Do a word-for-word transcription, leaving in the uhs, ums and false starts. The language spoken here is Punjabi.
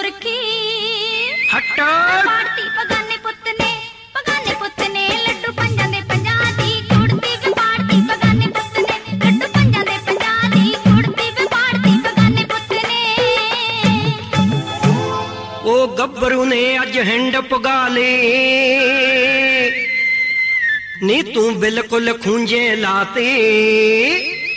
ਪੁਰਖੀ ਹਟ ਪਾੜਤੀ ਬਗਾਨੇ ਪੁੱਤ ਨੇ ਬਗਾਨੇ ਪੁੱਤ ਨੇ ਲੱਡੂ ਪੰਜਾਂ ਦੇ ਪੰਜਾਂ ਦੀ ਕੁੜਤੀ ਵੇ ਪਾੜਤੀ ਬਗਾਨੇ ਪੁੱਤ ਨੇ ਲੱਡੂ ਪੰਜਾਂ ਦੇ ਪੰਜਾਂ ਦੀ ਕੁੜਤੀ ਵੇ ਪਾੜਤੀ ਬਗਾਨੇ ਪੁੱਤ ਨੇ ਉਹ ਗੱਭਰੂ ਨੇ ਅੱਜ ਹਿੰਡ ਪੁਗਾ ਲੇ ਨੀ ਤੂੰ ਬਿਲਕੁਲ ਖੂੰਜੇ ਲਾਤੇ